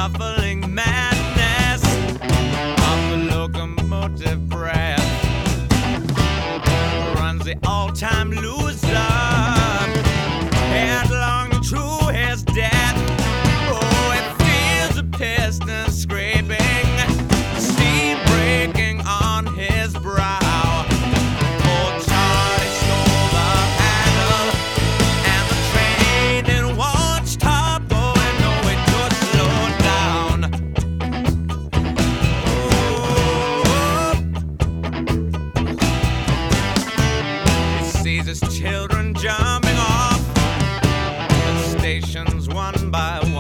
shuffling madness of the locomotive breath runs the all-time loser headlong to his death. Oh, it feels the piston scraping, steam breaking on his brow. Oh, Charlie stole the handle, and the train it won't stop. Oh, and no, it could slow down. Oh, he sees his children jumping off the stations one by one.